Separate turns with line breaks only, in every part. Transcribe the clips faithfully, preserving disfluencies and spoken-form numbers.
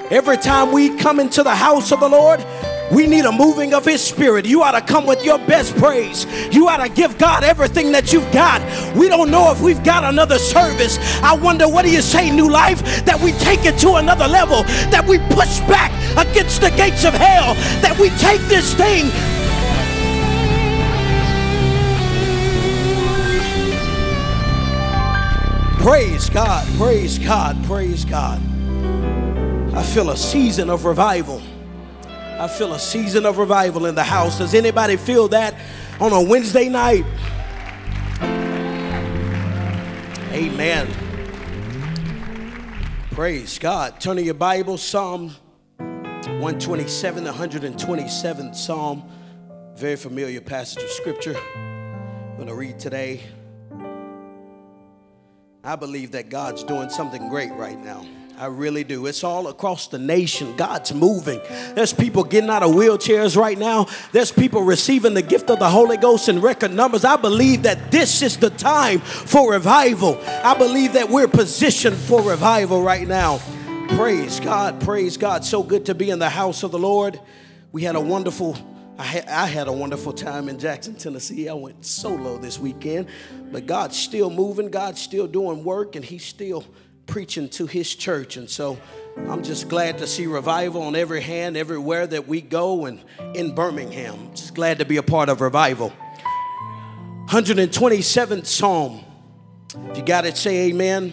Every time we come into the house of the Lord, we need a moving of his spirit. You ought to come with your best praise. You ought to give God everything that you've got. We don't know if we've got another service. I wonder, what do you say, New Life? That we take it to another level, that we push back against the gates of hell, that we take this thing. Praise God, praise God, praise God. I feel a season of revival. I feel a season of revival in the house. Does anybody feel that on a Wednesday night? Amen. Praise God. Turn to your Bible, Psalm one twenty-seven, the one hundred twenty-seventh Psalm. Very familiar passage of scripture. I'm going to read today. I believe that God's doing something great right now. I really do. It's all across the nation. God's moving. There's people getting out of wheelchairs right now. There's people receiving the gift of the Holy Ghost in record numbers. I believe that this is the time for revival. I believe that we're positioned for revival right now. Praise God. Praise God. So good to be in the house of the Lord. We had a wonderful, I had, I had a wonderful time in Jackson, Tennessee. I went solo this weekend, but God's still moving. God's still doing work, and he's still preaching to his church. And so I'm just glad to see revival on every hand, everywhere that we go, and in Birmingham. Just glad to be a part of revival. one hundred twenty-seventh Psalm. If you got it, say amen.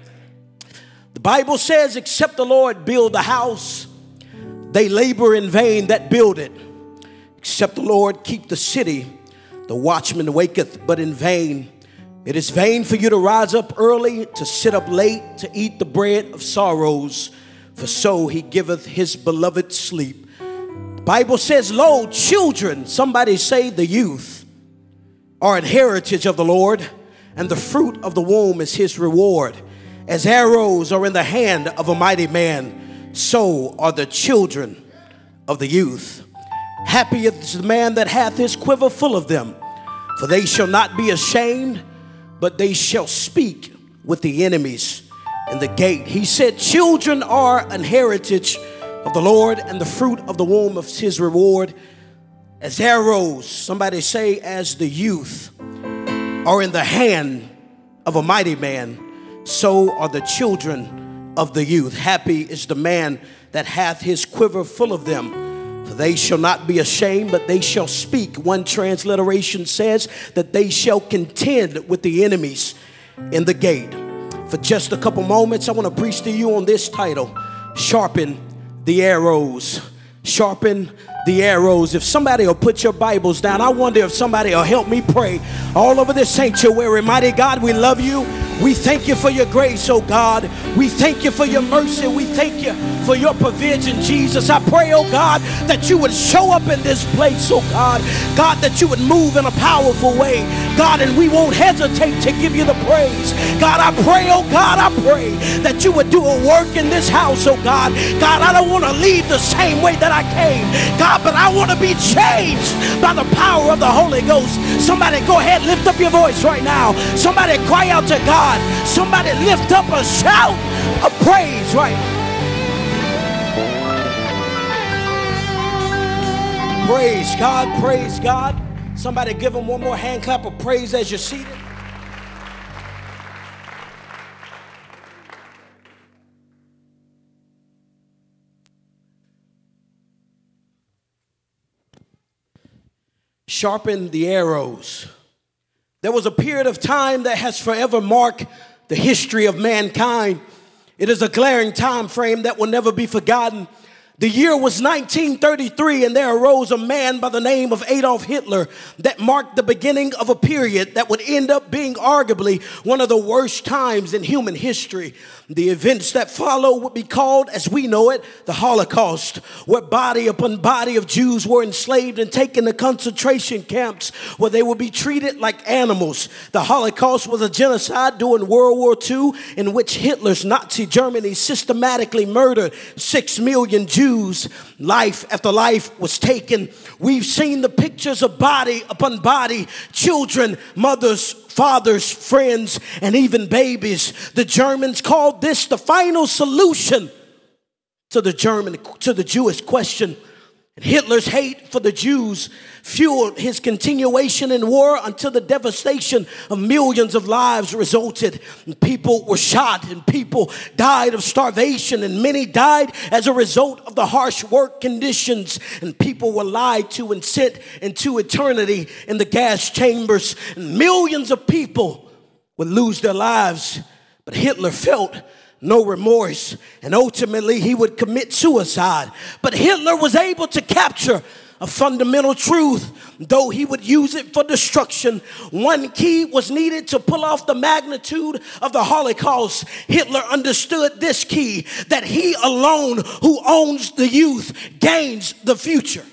The Bible says, except the Lord build the house, they labor in vain that build it. Except the Lord keep the city, the watchman waketh but in vain. It is vain for you to rise up early, to sit up late, to eat the bread of sorrows, for so he giveth his beloved sleep. The Bible says, lo, children, somebody say the youth, are an heritage of the Lord, and the fruit of the womb is his reward. As arrows are in the hand of a mighty man, so are the children of the youth. Happy is the man that hath his quiver full of them, for they shall not be ashamed, but they shall speak with the enemies in the gate. He said, children are an heritage of the Lord, and the fruit of the womb of his reward. As arrows, somebody say, as the youth are in the hand of a mighty man, so are the children of the youth. Happy is the man that hath his quiver full of them, for they shall not be ashamed, but they shall speak. One transliteration says that they shall contend with the enemies in the gate. For just a couple moments, I want to preach to you on this title, Sharpen the Arrows. Sharpen the arrows. If somebody will put your Bibles down, I wonder if somebody will help me pray all over this sanctuary. Mighty God, we love you. We thank you for your grace, oh God. We thank you for your mercy. We thank you for your provision, Jesus. I pray, oh God, that you would show up in this place, oh God. God, that you would move in a powerful way, God, and we won't hesitate to give you the praise. God, I pray, oh God, I pray that you would do a work in this house, oh God. God, I don't want to leave the same way that I came, God, but I want to be changed by the power of the Holy Ghost. Somebody go ahead, lift up your voice right now. Somebody cry out to God. Somebody lift up a shout of praise right now. Praise God, praise God. Somebody give them one more hand clap of praise as you're seated. Sharpen the arrows. There was a period of time that has forever marked the history of mankind. It is a glaring time frame that will never be forgotten. The year was nineteen thirty-three, and there arose a man by the name of Adolf Hitler that marked the beginning of a period that would end up being arguably one of the worst times in human history. The events that follow would be called, as we know it, the Holocaust, where body upon body of Jews were enslaved and taken to concentration camps where they would be treated like animals. The Holocaust was a genocide during World War Two in which Hitler's Nazi Germany systematically murdered six million Jews. Life after life was taken. We've seen the pictures of body upon body, children, mothers, fathers, friends, and even babies. The Germans called this the final solution to the German, to the Jewish question. Hitler's hate for the Jews fueled his continuation in war until the devastation of millions of lives resulted. And people were shot and people died of starvation and many died as a result of the harsh work conditions. And people were lied to and sent into eternity in the gas chambers. And millions of people would lose their lives. But Hitler felt no remorse, and ultimately he would commit suicide. But Hitler was able to capture a fundamental truth, though he would use it for destruction. One key was needed to pull off the magnitude of the Holocaust. Hitler understood this key, that he alone who owns the youth gains the future.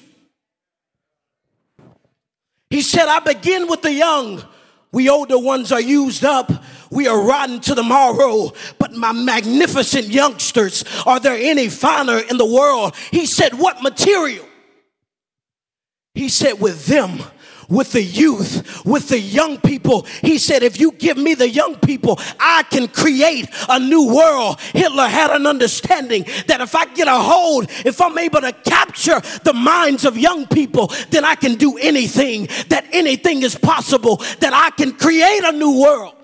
He said, I begin with the young. We older ones are used up. We are rotten to the marrow, but my magnificent youngsters, are there any finer in the world? He said, what material? He said, with them, with the youth, with the young people. He said, if you give me the young people, I can create a new world. Hitler had an understanding that if I get a hold, if I'm able to capture the minds of young people, then I can do anything, that anything is possible, that I can create a new world.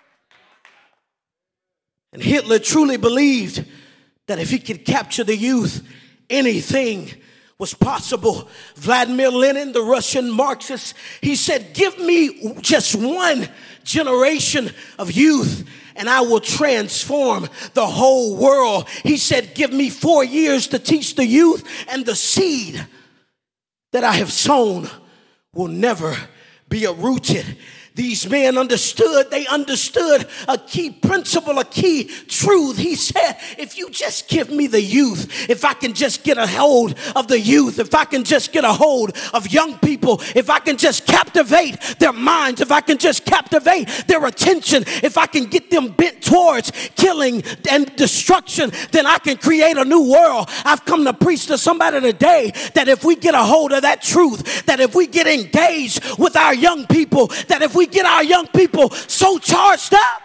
And Hitler truly believed that if he could capture the youth, anything was possible. Vladimir Lenin, the Russian Marxist, he said, give me just one generation of youth and I will transform the whole world. He said, give me four years to teach the youth, and the seed that I have sown will never be uprooted. These men understood, they understood a key principle, a key truth. He said, if you just give me the youth, if I can just get a hold of the youth, if I can just get a hold of young people, if I can just captivate their minds, if I can just captivate their attention, if I can get them bent towards killing and destruction, then I can create a new world. I've come to preach to somebody today that if we get a hold of that truth, that if we get engaged with our young people, that if we get our young people so charged up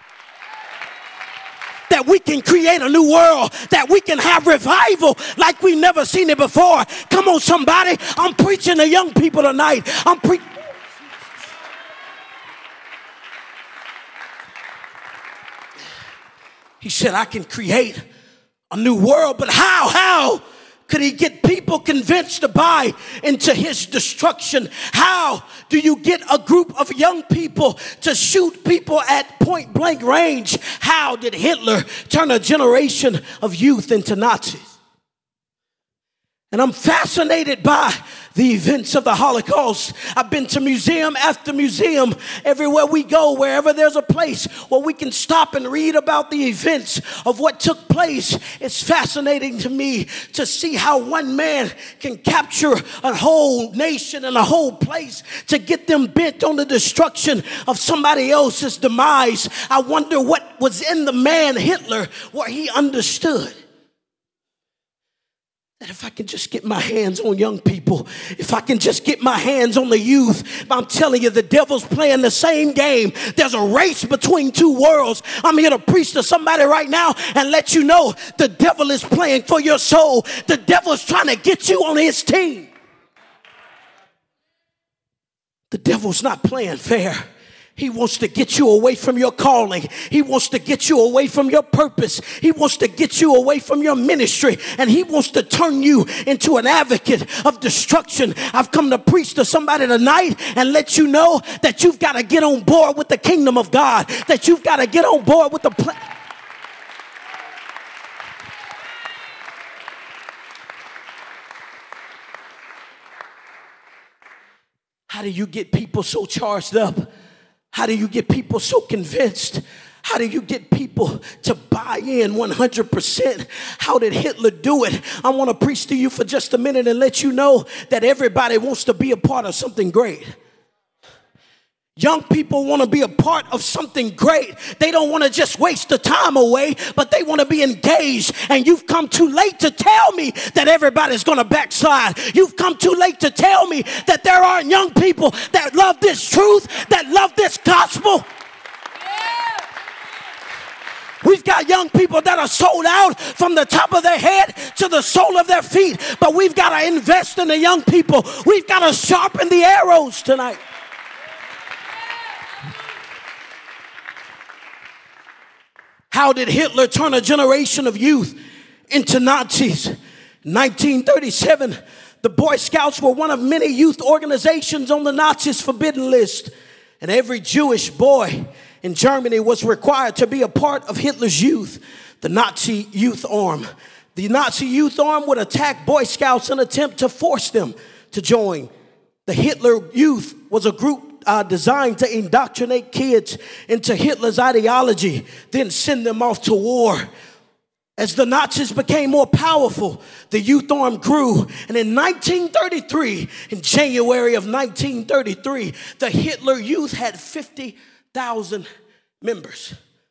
that we can create a new world, that we can have revival like we've never seen it before. Come on, somebody. I'm preaching to young people tonight. I'm preaching. He said, I can create a new world, but how? How? Could he get people convinced to buy into his destruction? How do you get a group of young people to shoot people at point blank range? How did Hitler turn a generation of youth into Nazis? And I'm fascinated by the events of the Holocaust. I've been to museum after museum. Everywhere we go, wherever there's a place where we can stop and read about the events of what took place, it's fascinating to me to see how one man can capture a whole nation and a whole place to get them bent on the destruction of somebody else's demise. I wonder what was in the man Hitler, where he understood that if I can just get my hands on young people, if I can just get my hands on the youth, I'm telling you, the devil's playing the same game. There's a race between two worlds. I'm here to preach to somebody right now and let you know the devil is playing for your soul. The devil is trying to get you on his team. The devil's not playing fair. He wants to get you away from your calling. He wants to get you away from your purpose. He wants to get you away from your ministry. And he wants to turn you into an advocate of destruction. I've come to preach to somebody tonight and let you know that you've got to get on board with the kingdom of God. That you've got to get on board with the plan. How do you get people so charged up? How do you get people so convinced? How do you get people to buy in one hundred percent? How did Hitler do it? I want to preach to you for just a minute and let you know that everybody wants to be a part of something great. Young people want to be a part of something great. They don't want to just waste the time away, but they want to be engaged. And you've come too late to tell me that everybody's going to backslide. You've come too late to tell me that there aren't young people that love this truth, that love this gospel. We've got young people that are sold out from the top of their head to the sole of their feet. But we've got to invest in the young people. We've got to sharpen the arrows tonight. How did Hitler turn a generation of youth into Nazis? nineteen thirty-seven, the Boy Scouts were one of many youth organizations on the Nazis' forbidden list. And every Jewish boy in Germany was required to be a part of Hitler's youth, the Nazi youth arm. The Nazi youth arm would attack Boy Scouts and attempt to force them to join. The Hitler Youth was a group Uh, designed to indoctrinate kids into Hitler's ideology, then send them off to war. As the Nazis became more powerful, the youth arm grew. And in nineteen thirty-three, in January of nineteen thirty-three, the Hitler Youth had fifty thousand members.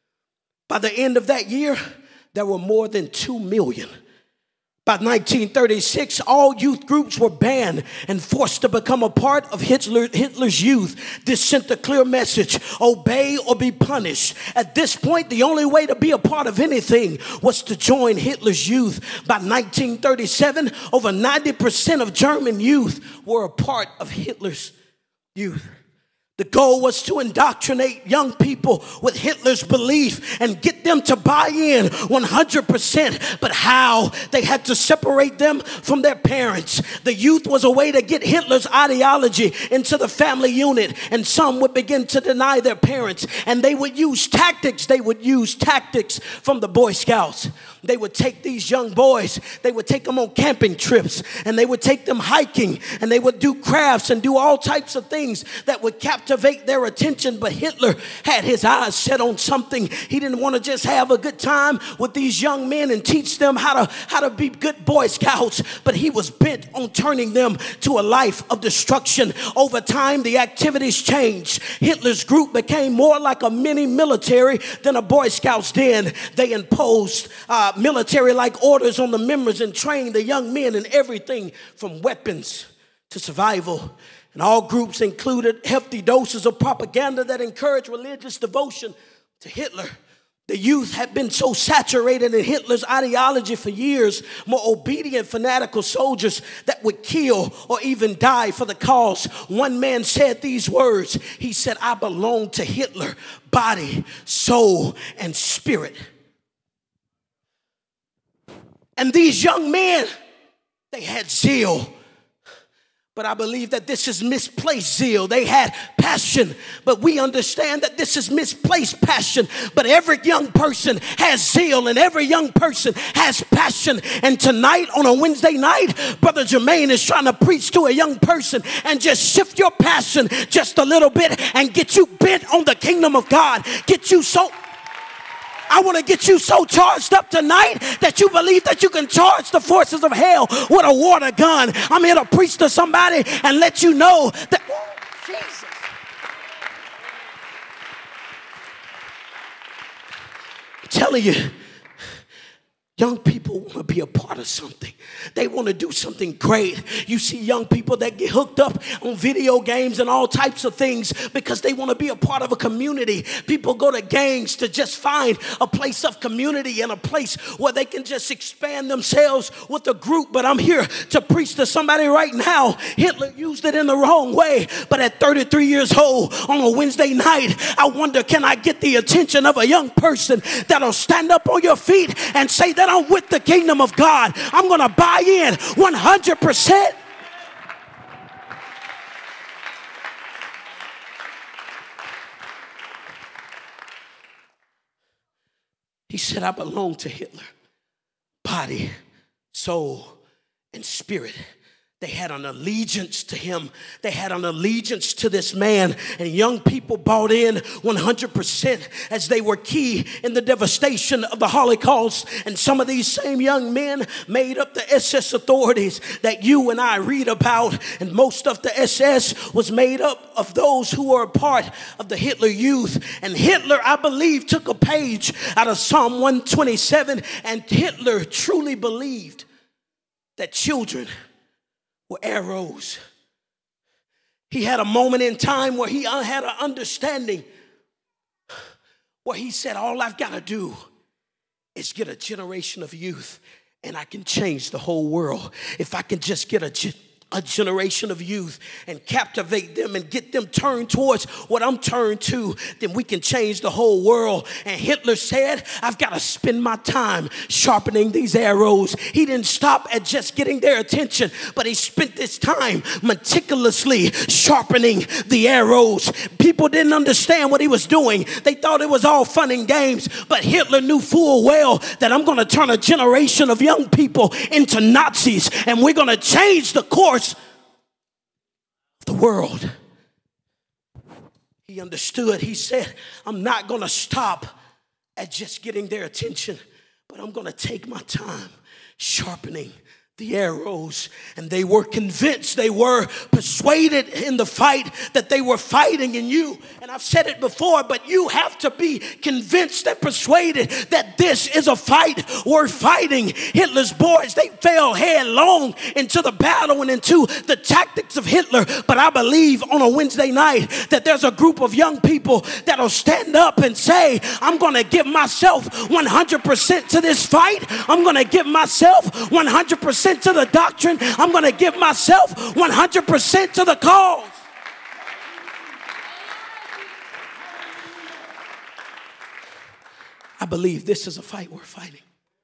By the end of that year, there were more than two million. By nineteen thirty-six, all youth groups were banned and forced to become a part of Hitler, Hitler's youth. This sent a clear message: obey or be punished. At this point, the only way to be a part of anything was to join Hitler's youth. By nineteen thirty-seven, over ninety percent of German youth were a part of Hitler's youth. The goal was to indoctrinate young people with Hitler's belief and get them to buy in one hundred percent. But how? They had to separate them from their parents. The youth was a way to get Hitler's ideology into the family unit. And some would begin to deny their parents. And they would use tactics. They would use tactics from the Boy Scouts. They would take these young boys, they would take them on camping trips, and they would take them hiking, and they would do crafts and do all types of things that would captivate their attention. But Hitler had his eyes set on something. He didn't want to just have a good time with these young men and teach them how to, how to be good Boy Scouts, but he was bent on turning them to a life of destruction. Over time, the activities changed. Hitler's group became more like a mini military than a Boy Scouts did. They imposed uh, military-like orders on the members and trained the young men in everything from weapons to survival. And all groups included hefty doses of propaganda that encouraged religious devotion to Hitler. The youth had been so saturated in Hitler's ideology for years, more obedient, fanatical soldiers that would kill or even die for the cause. One man said these words. He said, "I belong to Hitler, body, soul, and spirit." And these young men, they had zeal. But I believe that this is misplaced zeal. They had passion, but we understand that this is misplaced passion. But every young person has zeal, and every young person has passion. And tonight on a Wednesday night, Brother Jermaine is trying to preach to a young person and just shift your passion just a little bit and get you bent on the kingdom of God. Get you so... I want to get you so charged up tonight that you believe that you can charge the forces of hell with a water gun. I'm here to preach to somebody and let you know that, oh, Jesus. I'm telling you, young people want to be a part of something. They want to do something great. You see young people that get hooked up on video games and all types of things because they want to be a part of a community. People go to gangs to just find a place of community and a place where they can just expand themselves with a group. But I'm here to preach to somebody right now. Hitler used it in the wrong way. But at thirty-three years old on a Wednesday night, I wonder, can I get the attention of a young person that'll stand up on your feet and say that I'm with the kingdom of God. I'm going to buy in one hundred percent. He said, I belong to Hitler. Body, soul, and spirit. They had an allegiance to him. They had an allegiance to this man. And young people bought in one hundred percent as they were key in the devastation of the Holocaust. And some of these same young men made up the S S authorities that you and I read about. And most of the S S was made up of those who were a part of the Hitler Youth. And Hitler, I believe, took a page out of Psalm one twenty-seven. And Hitler truly believed that children were arrows. He had a moment in time where he had an understanding, where he said, all I've got to do is get a generation of youth, and I can change the whole world. If I can just get a ge- a generation of youth and captivate them and get them turned towards what I'm turned to, then we can change the whole world. And Hitler said, I've got to spend my time sharpening these arrows. He didn't stop at just getting their attention, but he spent this time meticulously sharpening the arrows. People didn't understand what he was doing. They thought it was all fun and games, but Hitler knew full well that I'm going to turn a generation of young people into Nazis, and we're going to change the course the world. He understood. He said, I'm not going to stop at just getting their attention, but I'm going to take my time sharpening the arrows. And they were convinced, they were persuaded in the fight that they were fighting in you. And I've said it before, but you have to be convinced and persuaded that this is a fight worth fighting. Hitler's boys, they fell headlong into the battle and into the tactics of Hitler. But I believe on a Wednesday night that there's a group of young people that'll stand up and say, I'm going to give myself one hundred percent to this fight. I'm going to give myself one hundred percent to the doctrine. I'm going to give myself one hundred percent to the cause. I believe this is a fight worth fighting.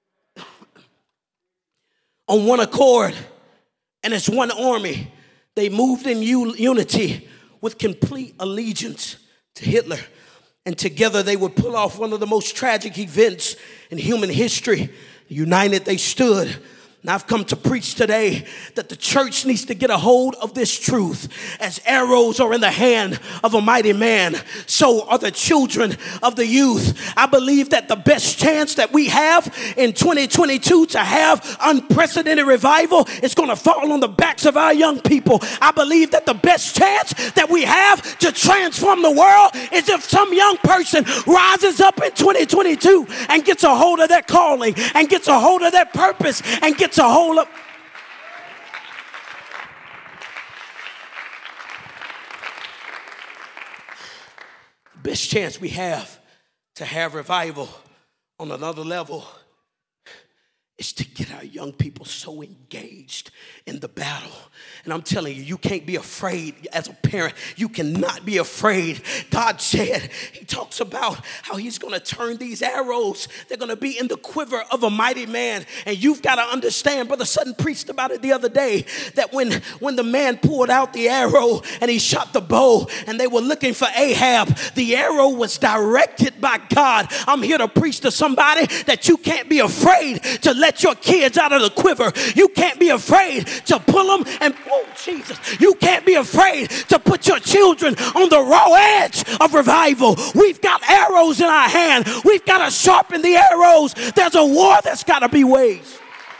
On one accord, and as one army, they moved in unity with complete allegiance to Hitler. And together they would pull off one of the most tragic events in human history. United they stood. Now I've come to preach today that the church needs to get a hold of this truth. As arrows are in the hand of a mighty man, so are the children of the youth. I believe that the best chance that we have in twenty twenty-two to have unprecedented revival is going to fall on the backs of our young people. I believe that the best chance that we have to transform the world is if some young person rises up in twenty twenty-two and gets a hold of their calling and gets a hold of their purpose and gets a hold of best chance we have to have revival on another level is to get our young people so engaged in the battle. And I'm telling you, you can't be afraid as a parent. You cannot be afraid. God said, he talks about how he's going to turn these arrows. They're going to be in the quiver of a mighty man. And you've got to understand, Brother Sutton preached about it the other day, that when, when the man pulled out the arrow and he shot the bow and they were looking for Ahab, the arrow was directed by God. I'm here to preach to somebody that you can't be afraid to let your kids out of the quiver. You can't be afraid to pull them and, oh Jesus, you can't be afraid to put your children on the raw edge of revival. We've got arrows in our hand. We've got to sharpen the arrows. There's a war that's got to be waged.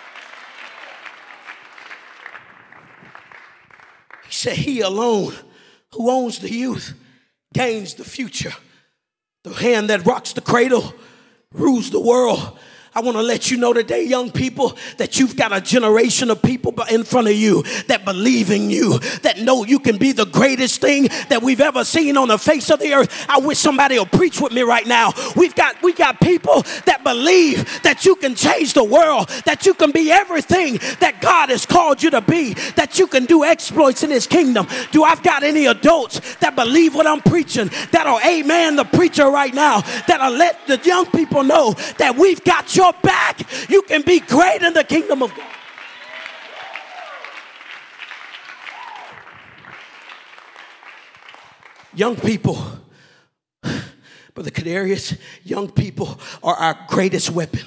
He said, he alone who owns the youth gains the future. The hand that rocks the cradle rules the world. I want to let you know today, young people, that you've got a generation of people in front of you that believe in you, that know you can be the greatest thing that we've ever seen on the face of the earth. I wish somebody will preach with me right now. We've got, we got people that believe that you can change the world, that you can be everything that God has called you to be, that you can do exploits in his kingdom. Do I've got any adults that believe what I'm preaching, that'll amen the preacher right now, that'll let the young people know that we've got you your back? You can be great in the kingdom of God. Young people, Brother Kadarius, young people are our greatest weapon.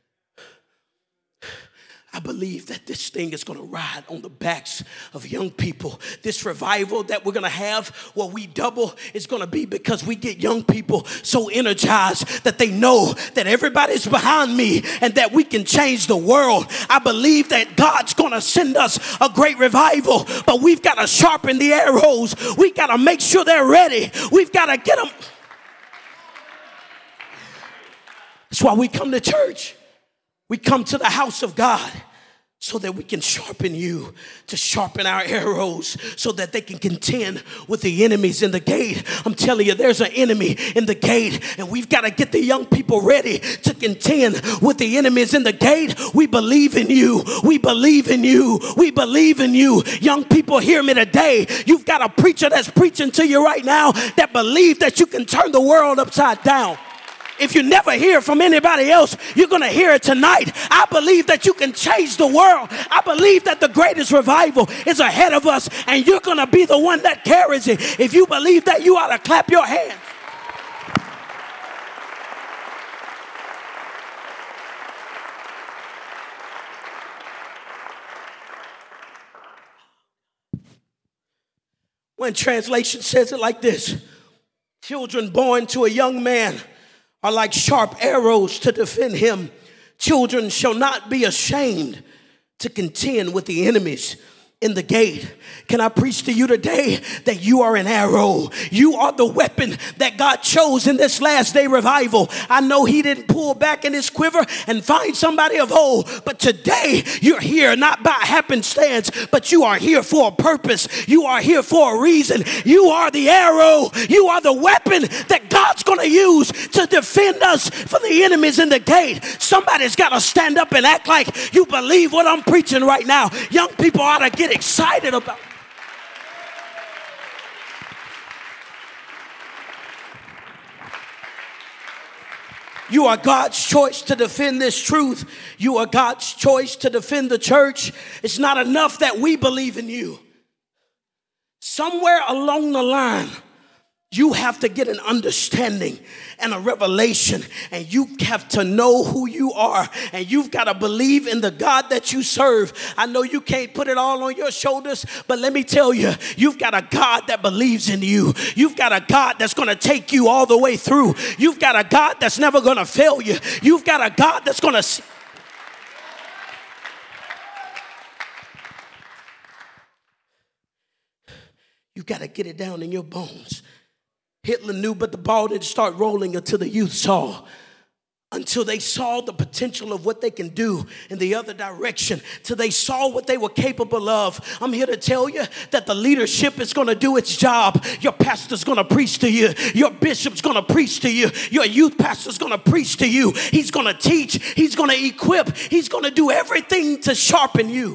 I believe that this thing is going to ride on the backs of young people. This revival that we're going to have where we double is going to be because we get young people so energized that they know that everybody's behind me and that we can change the world. I believe that God's going to send us a great revival, but we've got to sharpen the arrows. We've got to make sure they're ready. We've got to get them. That's why we come to church. We come to the house of God so that we can sharpen you, to sharpen our arrows so that they can contend with the enemies in the gate. I'm telling you, there's an enemy in the gate, and we've got to get the young people ready to contend with the enemies in the gate. We believe in you. We believe in you. We believe in you. Young people, hear me today. You've got a preacher that's preaching to you right now that believes that you can turn the world upside down. If you never hear from anybody else, you're going to hear it tonight. I believe that you can change the world. I believe that the greatest revival is ahead of us, and you're going to be the one that carries it. If you believe that, you ought to clap your hands. One translation says it like this: children born to a young man are like sharp arrows to defend him. Children shall not be ashamed to contend with the enemies in the gate. Can I preach to you today that you are an arrow? You are the weapon that God chose in this last day revival. I know he didn't pull back in his quiver and find somebody of old, but today you're here not by happenstance, but you are here for a purpose. You are here for a reason. You are the arrow. You are the weapon that God's going to use to defend us from the enemies in the gate. Somebody's got to stand up and act like you believe what I'm preaching right now. Young people ought to get excited about it. You are God's choice to defend this truth. You are God's choice to defend the church. It's not enough that we believe in you. Somewhere along the line, you have to get an understanding and a revelation, and you have to know who you are, and you've got to believe in the God that you serve. I know you can't put it all on your shoulders, but let me tell you, you've got a God that believes in you. You've got a God that's going to take you all the way through. You've got a God that's never going to fail you. You've got a God that's going to... You got to get it down in your bones. Hitler knew, but the ball didn't start rolling until the youth saw. Until they saw the potential of what they can do in the other direction. Till they saw what they were capable of. I'm here to tell you that the leadership is going to do its job. Your pastor's going to preach to you. Your bishop's going to preach to you. Your youth pastor's going to preach to you. He's going to teach. He's going to equip. He's going to do everything to sharpen you.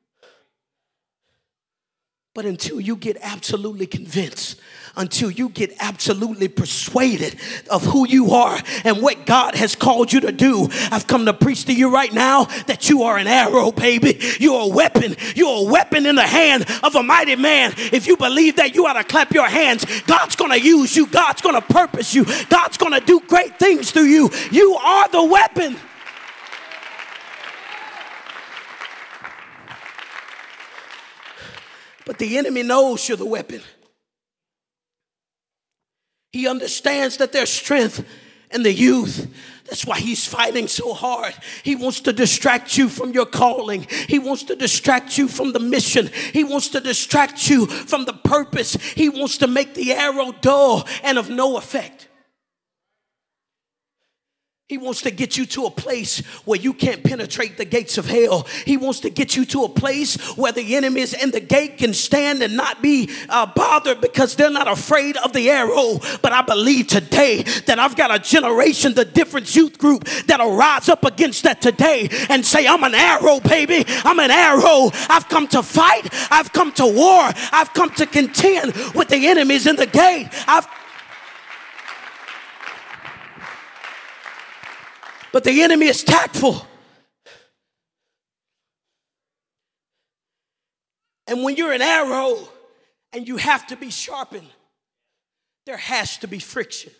But until you get absolutely convinced, until you get absolutely persuaded of who you are and what God has called you to do, I've come to preach to you right now that you are an arrow, baby. You're a weapon. You're a weapon in the hand of a mighty man. If you believe that, you ought to clap your hands. God's going to use you. God's going to purpose you. God's going to do great things through you. You are the weapon. But the enemy knows you're the weapon. He understands that there's strength in the youth. That's why he's fighting so hard. He wants to distract you from your calling. He wants to distract you from the mission. He wants to distract you from the purpose. He wants to make the arrow dull and of no effect. He wants to get you to a place where you can't penetrate the gates of hell. He wants to get you to a place where the enemies in the gate can stand and not be uh, bothered because they're not afraid of the arrow. But I believe today that I've got a generation, the different youth group, that'll rise up against that today and say, I'm an arrow, baby. I'm an arrow. I've come to fight. I've come to war. I've come to contend with the enemies in the gate. I've But the enemy is tactful. And when you're an arrow and you have to be sharpened, there has to be friction.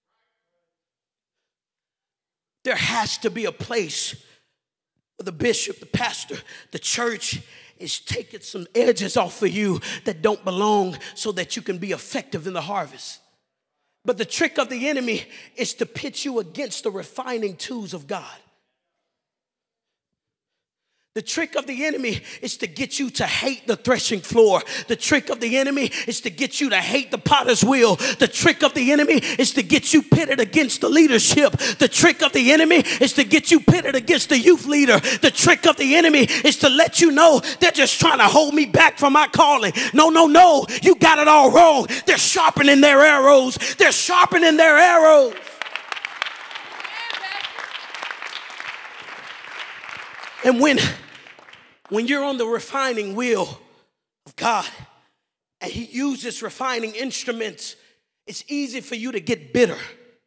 There has to be a place where the bishop, the pastor, the church is taking some edges off of you that don't belong so that you can be effective in the harvest. But the trick of the enemy is to pit you against the refining tools of God. The trick of the enemy is to get you to hate the threshing floor. The trick of the enemy is to get you to hate the potter's wheel. The trick of the enemy is to get you pitted against the leadership. The trick of the enemy is to get you pitted against the youth leader. The trick of the enemy is to let you know they're just trying to hold me back from my calling. No, no, no, you got it all wrong. They're sharpening their arrows. They're sharpening their arrows. And when When you're on the refining wheel of God and he uses refining instruments, it's easy for you to get bitter.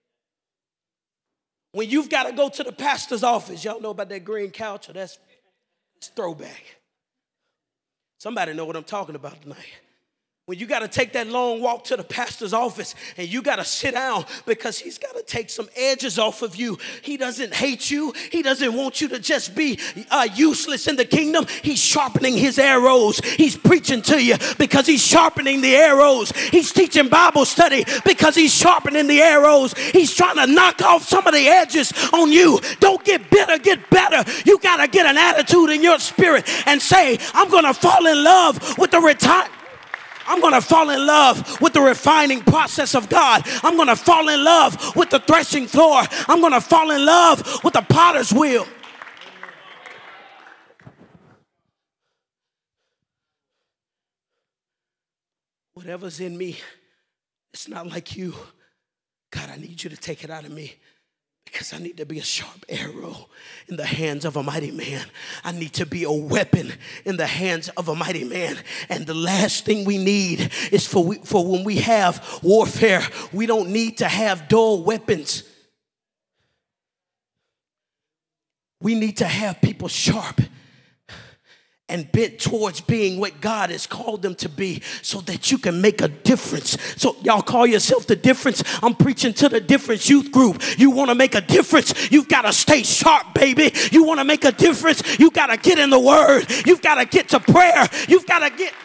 When you've got to go to the pastor's office, y'all know about that green couch, or that's, that's throwback. Somebody know what I'm talking about tonight. When you got to take that long walk to the pastor's office and you got to sit down because he's got to take some edges off of you. He doesn't hate you. He doesn't want you to just be uh, useless in the kingdom. He's sharpening his arrows. He's preaching to you because he's sharpening the arrows. He's teaching Bible study because he's sharpening the arrows. He's trying to knock off some of the edges on you. Don't get bitter, get better. You got to get an attitude in your spirit and say, I'm going to fall in love with the retire. I'm going to fall in love with the refining process of God. I'm going to fall in love with the threshing floor. I'm going to fall in love with the potter's wheel. Whatever's in me, it's not like you. God, I need you to take it out of me. Because I need to be a sharp arrow in the hands of a mighty man. I need to be a weapon in the hands of a mighty man. And the last thing we need is for, we, for when we have warfare, we don't need to have dull weapons. We need to have people sharp and bent towards being what God has called them to be so that you can make a difference. So y'all call yourself the difference. I'm preaching to the difference youth group. You want to make a difference, you've got to stay sharp, baby. You want to make a difference, you got to get in the word. You've got to get to prayer. You've got to get...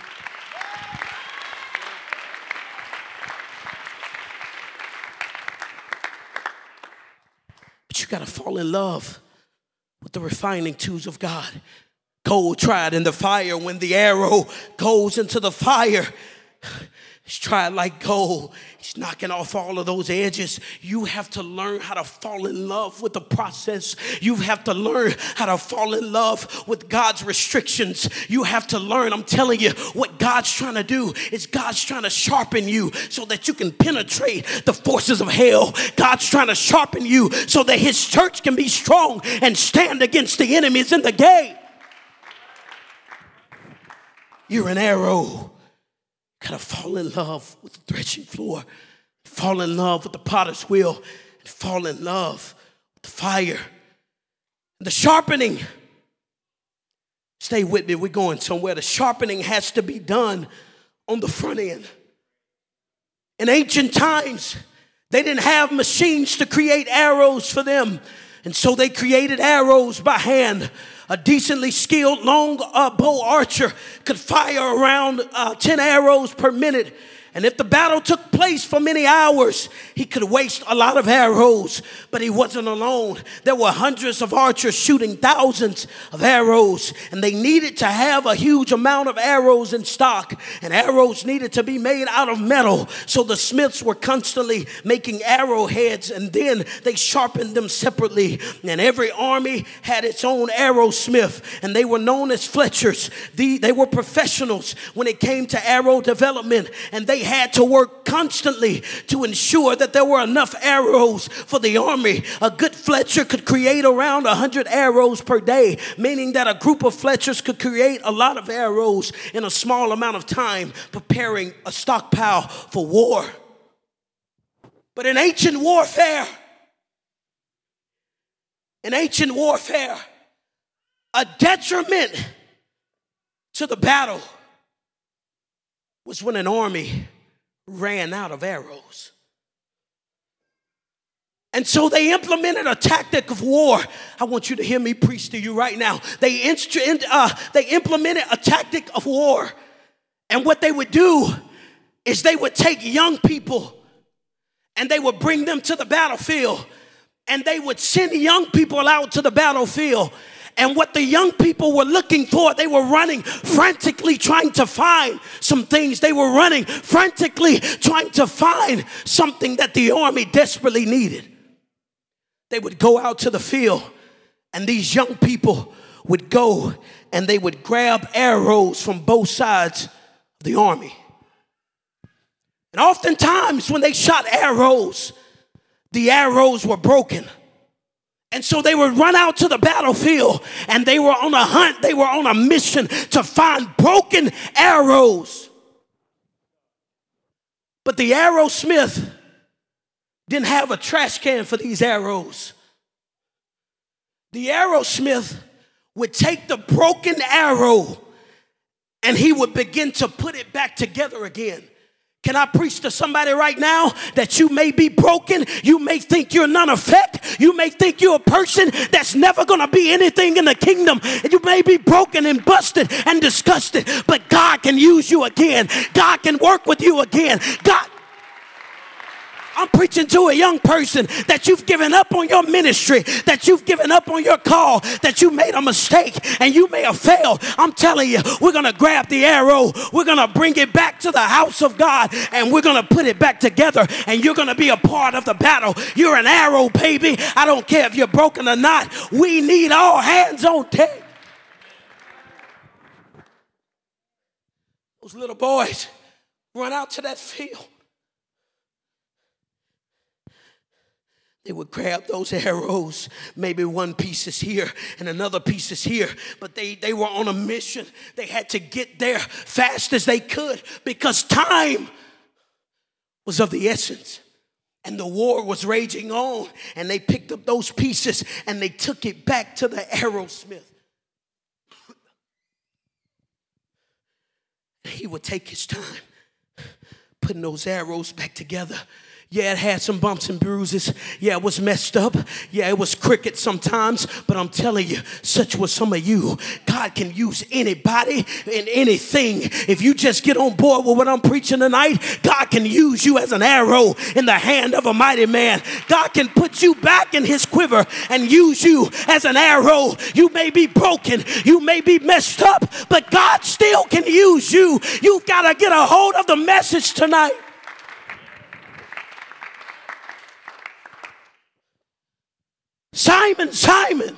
But you got to fall in love with the refining tools of God. Gold tried in the fire. When the arrow goes into the fire, it's tried like gold. He's knocking off all of those edges. You have to learn how to fall in love with the process. You have to learn how to fall in love with God's restrictions. You have to learn, I'm telling you, what God's trying to do is God's trying to sharpen you so that you can penetrate the forces of hell. God's trying to sharpen you so that his church can be strong and stand against the enemies in the gate. You're an arrow. Gotta fall in love with the threshing floor, fall in love with the potter's wheel, and fall in love with the fire. The sharpening. Stay with me, we're going somewhere. The sharpening has to be done on the front end. In ancient times, they didn't have machines to create arrows for them. And so they created arrows by hand. A decently skilled long uh, bow archer could fire around uh, ten arrows per minute. And if the battle took place for many hours, he could waste a lot of arrows. But he wasn't alone. There were hundreds of archers shooting thousands of arrows. And they needed to have a huge amount of arrows in stock. And arrows needed to be made out of metal. So the smiths were constantly making arrowheads. And then they sharpened them separately. And every army had its own arrowsmith. And they were known as fletchers. The, they were professionals when it came to arrow development. And they had to work constantly to ensure that there were enough arrows for the army. A good fletcher could create around one hundred arrows per day, meaning that a group of fletchers could create a lot of arrows in a small amount of time, preparing a stockpile for war. But in ancient warfare, in ancient warfare, a detriment to the battle was when an army ran out of arrows. And so they implemented a tactic of war. I want you to hear me preach to you right now. They, inst- uh, they implemented a tactic of war. And what they would do is they would take young people and they would bring them to the battlefield. And they would send young people out to the battlefield. And what the young people were looking for, they were running frantically trying to find some things. They were running frantically trying to find something that the army desperately needed. They would go out to the field, and these young people would go and they would grab arrows from both sides of the army. And oftentimes when they shot arrows, the arrows were broken. And so they would run out to the battlefield, and they were on a hunt. They were on a mission to find broken arrows. But the arrowsmith didn't have a trash can for these arrows. The arrowsmith would take the broken arrow and he would begin to put it back together again. Can I preach to somebody right now that you may be broken? You may think you're none effect. You may think you're a person that's never going to be anything in the kingdom. And you may be broken and busted and disgusted, but God can use you again. God can work with you again. God. I'm preaching to a young person that you've given up on your ministry, that you've given up on your call, that you made a mistake and you may have failed. I'm telling you, we're going to grab the arrow. We're going to bring it back to the house of God, and we're going to put it back together, and you're going to be a part of the battle. You're an arrow, baby. I don't care if you're broken or not. We need all hands on deck. Those little boys run out to that field. They would grab those arrows. Maybe one piece is here and another piece is here. But they, they were on a mission. They had to get there fast as they could because time was of the essence. And the war was raging on. And they picked up those pieces and they took it back to the arrowsmith. He would take his time putting those arrows back together. Yeah, it had some bumps and bruises. Yeah, it was messed up. Yeah, it was crooked sometimes. But I'm telling you, such was some of you. God can use anybody and anything. If you just get on board with what I'm preaching tonight, God can use you as an arrow in the hand of a mighty man. God can put you back in his quiver and use you as an arrow. You may be broken. You may be messed up. But God still can use you. You've got to get a hold of the message tonight. Simon, Simon,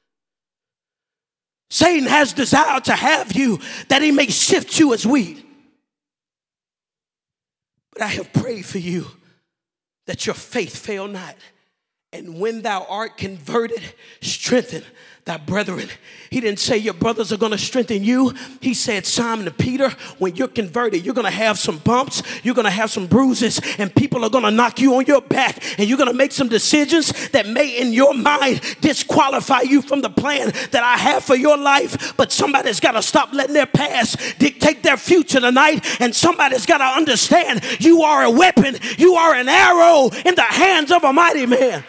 Satan has desire to have you that he may sift you as wheat. But I have prayed for you that your faith fail not. And when thou art converted, strengthen thy brethren. He didn't say your brothers are going to strengthen you. He said, Simon Peter, when you're converted, you're going to have some bumps. You're going to have some bruises, and people are going to knock you on your back, and you're going to make some decisions that may in your mind disqualify you from the plan that I have for your life. But somebody's got to stop letting their past dictate their future tonight, and somebody's got to understand you are a weapon. You are an arrow in the hands of a mighty man.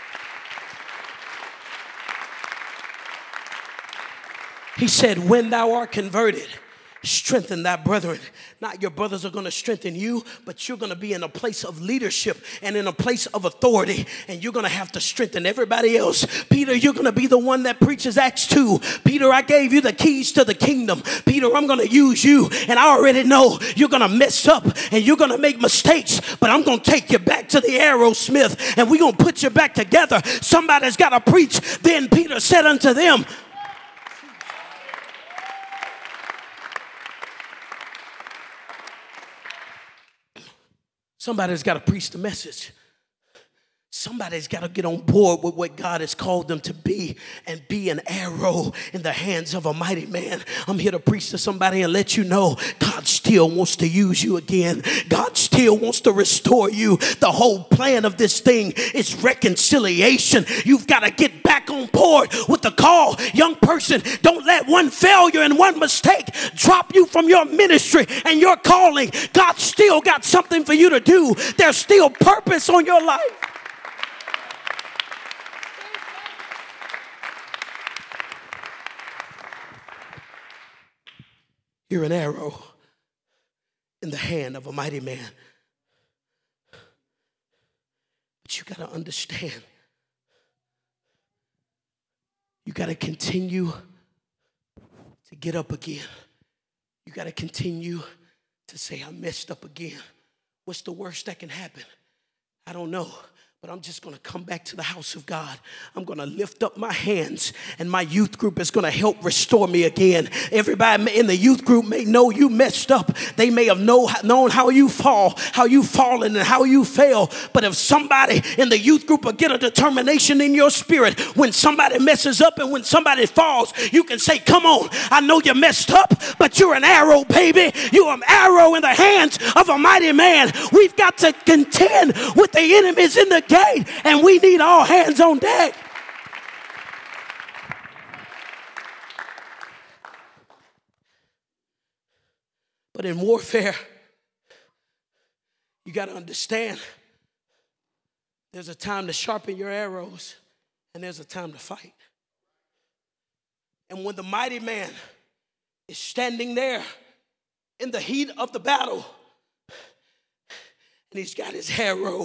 He said, when thou art converted, strengthen thy brethren. Not your brothers are going to strengthen you, but you're going to be in a place of leadership and in a place of authority, and you're going to have to strengthen everybody else. Peter, you're going to be the one that preaches Acts two. Peter, I gave you the keys to the kingdom. Peter, I'm going to use you, and I already know you're going to mess up and you're going to make mistakes, but I'm going to take you back to the arrowsmith, and we're going to put you back together. Somebody's got to preach. Then Peter said unto them, somebody's got to preach the message. Somebody's got to get on board with what God has called them to be and be an arrow in the hands of a mighty man. I'm here to preach to somebody and let you know God still wants to use you again. God still wants to restore you. The whole plan of this thing is reconciliation. You've got to get back on board with the call. Young person, don't let one failure and one mistake drop you from your ministry and your calling. God still got something for you to do. There's still purpose on your life. You're an arrow in the hand of a mighty man. But you got to understand, You got to continue to get up again. You got to continue to say, I messed up again. What's the worst that can happen? I don't know. But I'm just going to come back to the house of God. I'm going to lift up my hands, and my youth group is going to help restore me again. Everybody in the youth group may know you messed up. They may have know, known how you fall, how you fallen, and how you fail. But if somebody in the youth group will get a determination in your spirit, when somebody messes up and when somebody falls, you can say, come on, I know you messed up, but you're an arrow, baby. You're an arrow in the hands of a mighty man. We've got to contend with the enemies in the gate, and we need all hands on deck. But in warfare, you got to understand there's a time to sharpen your arrows, and there's a time to fight. And when the mighty man is standing there in the heat of the battle, and he's got his arrow,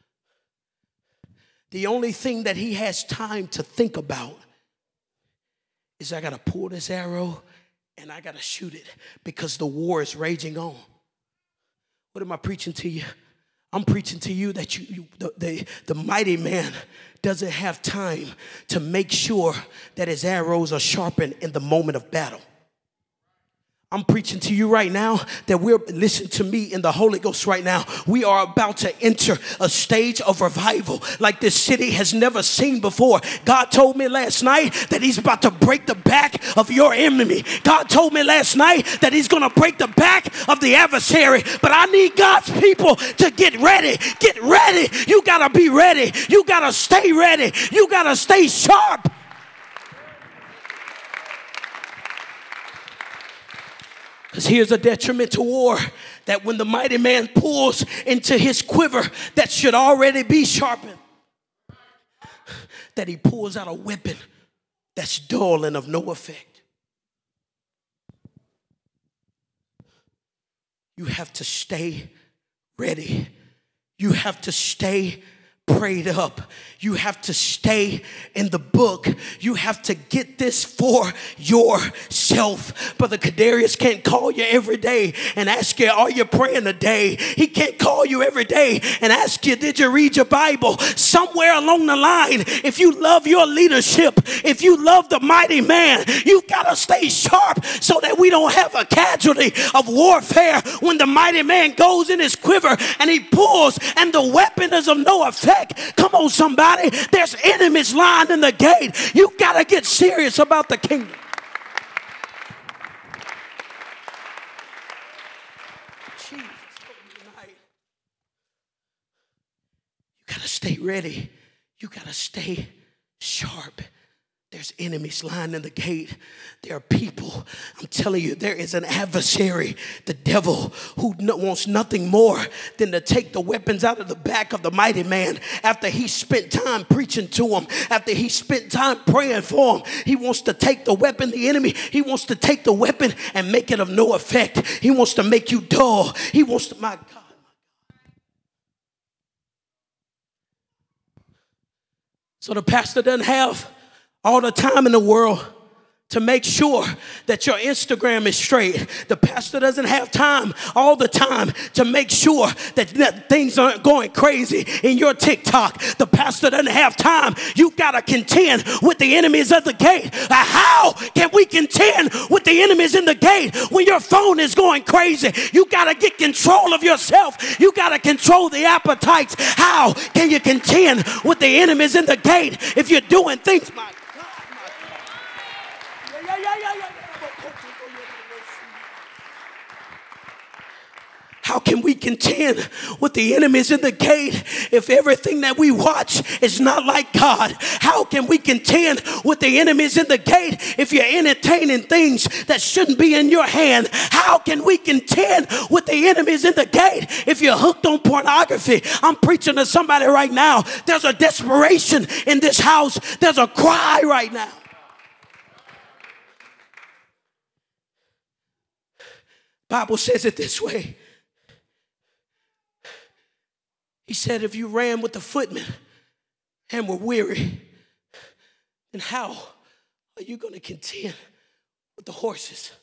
the only thing that he has time to think about is I got to pull this arrow and I got to shoot it, because the war is raging on. What am I preaching to you? I'm preaching to you that you, you the, the, the mighty man doesn't have time to make sure that his arrows are sharpened in the moment of battle. I'm preaching to you right now that we're, listen to me in the Holy Ghost right now. We are about to enter a stage of revival like this city has never seen before. God told me last night that he's about to break the back of your enemy. God told me last night that he's going to break the back of the adversary. But I need God's people to get ready. Get ready. You got to be ready. You got to stay ready. You got to stay sharp. Because here's a detriment to war, that when the mighty man pulls into his quiver that should already be sharpened, that he pulls out a weapon that's dull and of no effect. You have to stay ready. You have to stay prayed up. You have to stay in the book. You have to get this for yourself. Brother Kadarius can't call you every day and ask you, are you praying today? He can't call you every day and ask you, did you read your Bible? Somewhere along the line, if you love your leadership, if you love the mighty man, you got to stay sharp so that we don't have a casualty of warfare when the mighty man goes in his quiver and he pulls and the weapon is of no effect. Come on, somebody. There's enemies lying in the gate. You got to get serious about the kingdom. Jesus, tonight. You got to stay ready. You got to stay sharp. There's enemies lying in the gate. There are people. I'm telling you, there is an adversary, the devil, who no, wants nothing more than to take the weapons out of the back of the mighty man after he spent time preaching to him, after he spent time praying for him. He wants to take the weapon, the enemy, he wants to take the weapon and make it of no effect. He wants to make you dull. He wants to, my God. So the pastor doesn't have all the time in the world to make sure that your Instagram is straight. The pastor doesn't have time all the time to make sure that, that things aren't going crazy in your TikTok. The pastor doesn't have time. You got to contend with the enemies of the gate. Uh, how can we contend with the enemies in the gate when your phone is going crazy? You got to get control of yourself. You got to control the appetites. How can you contend with the enemies in the gate if you're doing things like How can we contend with the enemies in the gate if everything that we watch is not like God? How can we contend with the enemies in the gate if you're entertaining things that shouldn't be in your hand? How can we contend with the enemies in the gate if you're hooked on pornography? I'm preaching to somebody right now. There's a desperation in this house. There's a cry right now. Bible says it this way. He said, if you ran with the footmen and were weary, then how are you going to contend with the horses?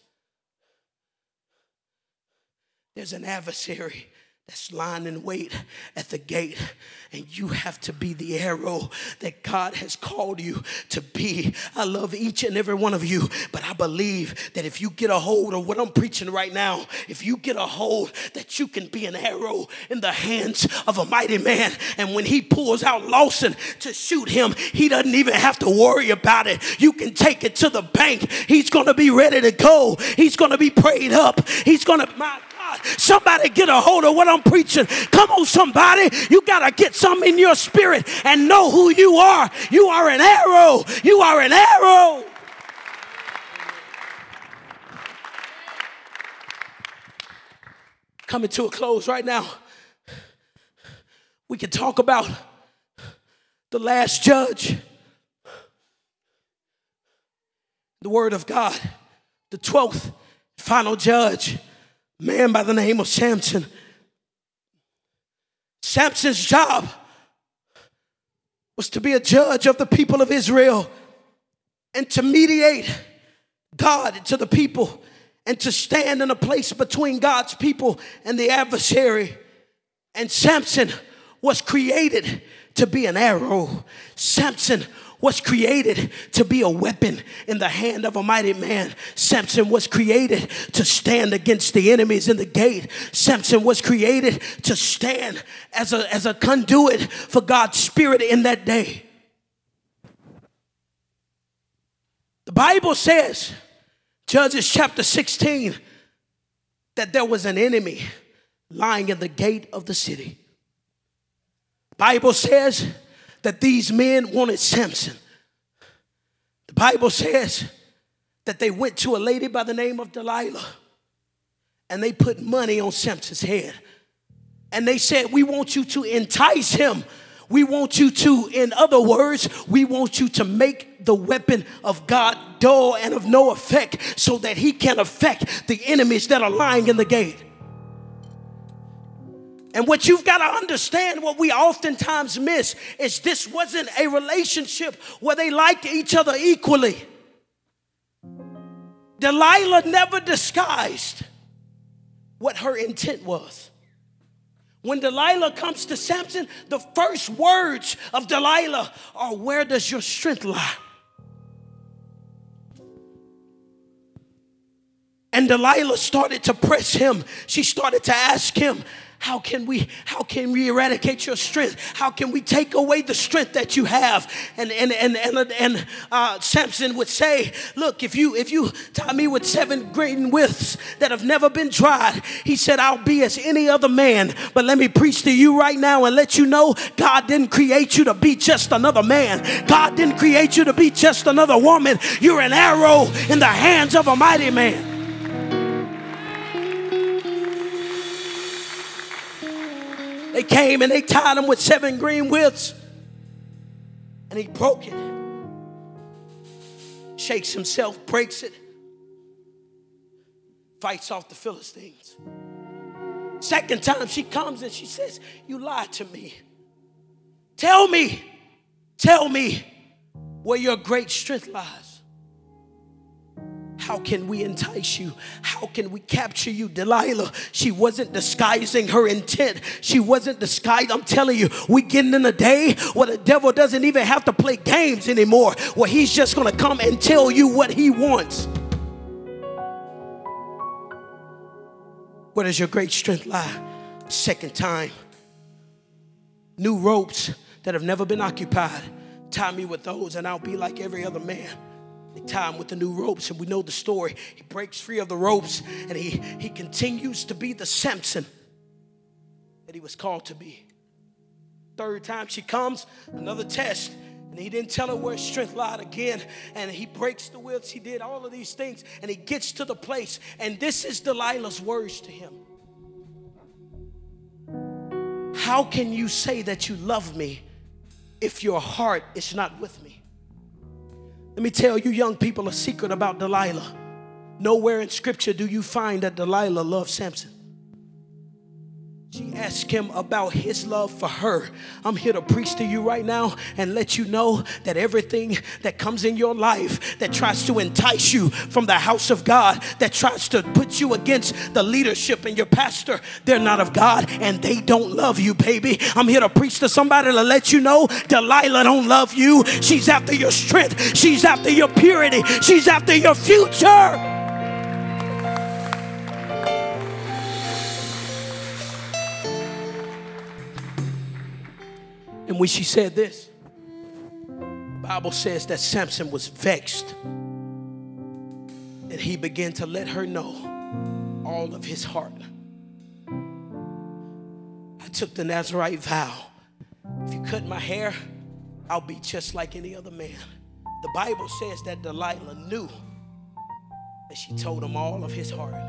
There's an adversary that's lying in wait at the gate, and you have to be the arrow that God has called you to be. I love each and every one of you, but I believe that if you get a hold of what I'm preaching right now, if you get a hold that you can be an arrow in the hands of a mighty man, and when he pulls out Lawson to shoot him, he doesn't even have to worry about it. You can take it to the bank. He's going to be ready to go. He's going to be prayed up. He's going to, my somebody get a hold of what I'm preaching. Come on, somebody. You got to get some in your spirit and know who you are. You are an arrow. You are an arrow. Coming to a close right now. We can talk about the last judge. The word of God. The twelfth final judge. Man by the name of Samson. Samson's job was to be a judge of the people of Israel and to mediate God to the people and to stand in a place between God's people and the adversary. And Samson was created to be an arrow. Samson was created to be a weapon in the hand of a mighty man. Samson was created to stand against the enemies in the gate. Samson was created to stand as a, as a conduit for God's spirit in that day. The Bible says, Judges chapter sixteen, that there was an enemy lying in the gate of the city. The Bible says that these men wanted Samson. The Bible says that they went to a lady by the name of Delilah and they put money on Samson's head. And they said, we want you to entice him. We want you to, in other words, we want you to make the weapon of God dull and of no effect so that he can affect the enemies that are lying in the gate. And what you've got to understand, what we oftentimes miss, is this wasn't a relationship where they liked each other equally. Delilah never disguised what her intent was. When Delilah comes to Samson, the first words of Delilah are, where does your strength lie? And Delilah started to press him. She started to ask him, How can we, how can we eradicate your strength? How can we take away the strength that you have? And and and and, and uh, Samson would say, look, if you if you tie me with seven green withs that have never been tried, he said, I'll be as any other man. But let me preach to you right now and let you know, God didn't create you to be just another man. God didn't create you to be just another woman. You're an arrow in the hands of a mighty man. They came and they tied him with seven green withs. And he broke it. Shakes himself, breaks it. Fights off the Philistines. Second time she comes and she says, you lied to me. Tell me, tell me where your great strength lies. How can we entice you? How can we capture you? Delilah, she wasn't disguising her intent. She wasn't disguised. I'm telling you, we're getting in a day where the devil doesn't even have to play games anymore, where he's just going to come and tell you what he wants. Where does your great strength lie? Second time. New ropes that have never been occupied. Tie me with those and I'll be like every other man. They tie him with the new ropes, and we know the story. He breaks free of the ropes, and he, he continues to be the Samson that he was called to be. Third time she comes, another test, and he didn't tell her where his strength lied again, and he breaks the withs. He did all of these things, and he gets to the place, and this is Delilah's words to him. How can you say that you love me if your heart is not with me? Let me tell you young people a secret about Delilah. Nowhere in scripture do you find that Delilah loved Samson. She asked ask him about his love for her. I'm here to preach to you right now and let you know that everything that comes in your life that tries to entice you from the house of God, that tries to put you against the leadership and your pastor, they're not of God and they don't love you, baby. I'm here to preach to somebody to let you know Delilah don't love you. She's after your strength. She's after your purity. She's after your future. And when she said this, the Bible says that Samson was vexed. And he began to let her know all of his heart. I took the Nazirite vow. If you cut my hair, I'll be just like any other man. The Bible says that Delilah knew that she told him all of his heart.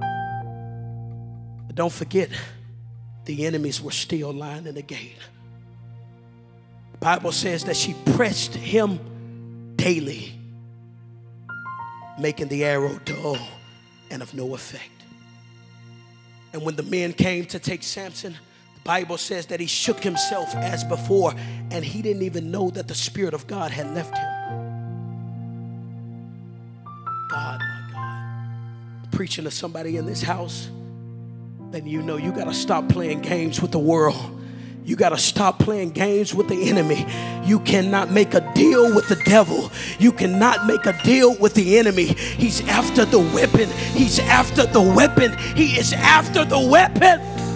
But don't forget, the enemies were still lying in the gate. The Bible says that she pressed him daily, making the arrow dull and of no effect. And when the men came to take Samson, the Bible says that he shook himself as before, and he didn't even know that the Spirit of God had left him. God, my God. Preaching to somebody in this house, then you know you got to stop playing games with the world. You got to stop playing games with the enemy. You cannot make a deal with the devil. You cannot make a deal with the enemy. He's after the weapon. He's after the weapon. He is after the weapon.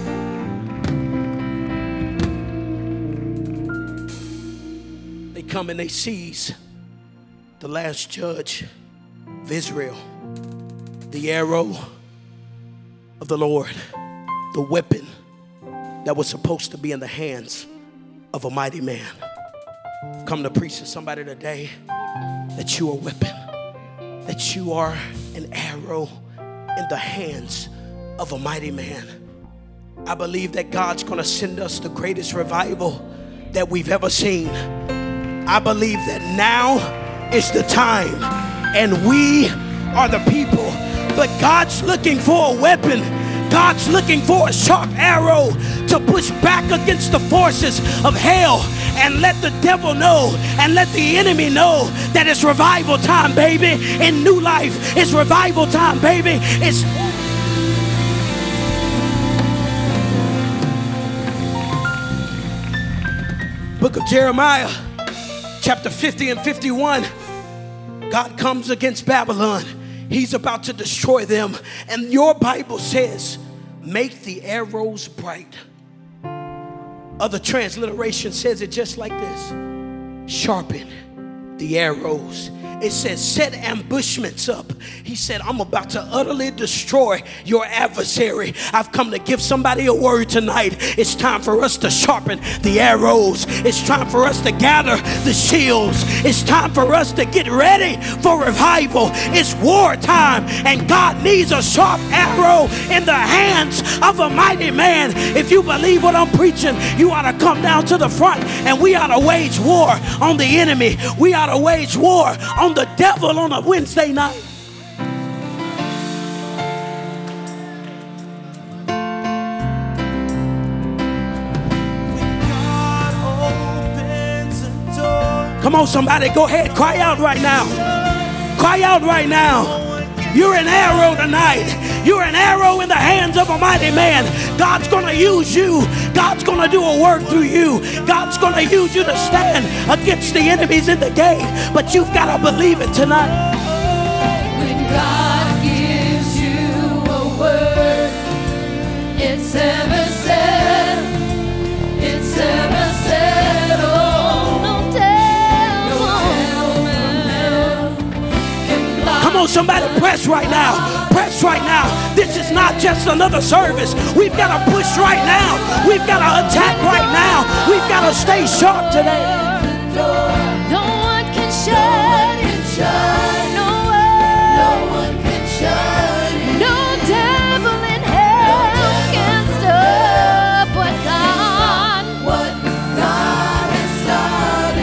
They come and they seize the last judge of Israel, the arrow of the Lord, the weapon that was supposed to be in the hands of a mighty man. I've come to preach to somebody today that you are a weapon, that you are an arrow in the hands of a mighty man. I believe that God's gonna send us the greatest revival that we've ever seen. I believe that now is the time and we are the people, but God's looking for a weapon. God's looking for a sharp arrow to push back against the forces of hell and let the devil know and let the enemy know that it's revival time, baby. In New Life, it's revival time, baby. It's Book of Jeremiah, chapter fifty and fifty-one. God comes against Babylon. He's about to destroy them. And your Bible says, make the arrows bright. Other transliteration says it just like this. Sharpen the arrows. It says, set ambushments up. He said, I'm about to utterly destroy your adversary. I've come to give somebody a word tonight. It's time for us to sharpen the arrows. It's time for us to gather the shields. It's time for us to get ready for revival. It's war time, and God needs a sharp arrow in the hands of a mighty man. If you believe what I'm preaching, you ought to come down to the front, and we ought to wage war on the enemy. We ought to wage war on the devil on a Wednesday night. Come on, somebody, go ahead, cry out right now. Cry out right now. You're an arrow tonight. You're an arrow in the hands of a mighty man. God's going to use you. God's going to do a work through you. God's going to use you to stand against the enemies in the gate. But you've got to believe it tonight.
When God gives you a word, it's ever said, it's ever said, oh, no devil, no devil can block.
Come on, somebody, press right now. Press right now. This is not just another service. We've got to push right now. We've got to attack right now. We've got to stay sharp today.
No one can shut it. No one. No one can shut it. No devil in hell can stop what God, what God has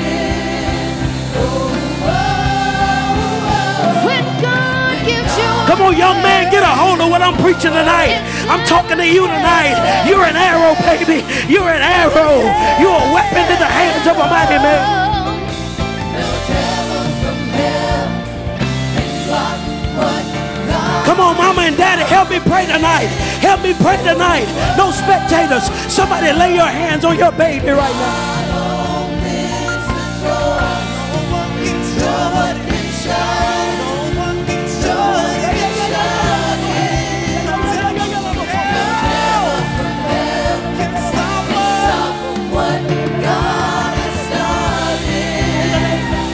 started. Oh, oh, oh. When God gives you
Come on, young man, get a hold of what I'm preaching tonight. I'm talking to you tonight. You're an arrow, baby. You're an arrow. You're a weapon in the hands of a mighty man. Come on, mama and daddy, help me pray tonight. Help me pray tonight. No spectators. Somebody lay your hands on your baby right now.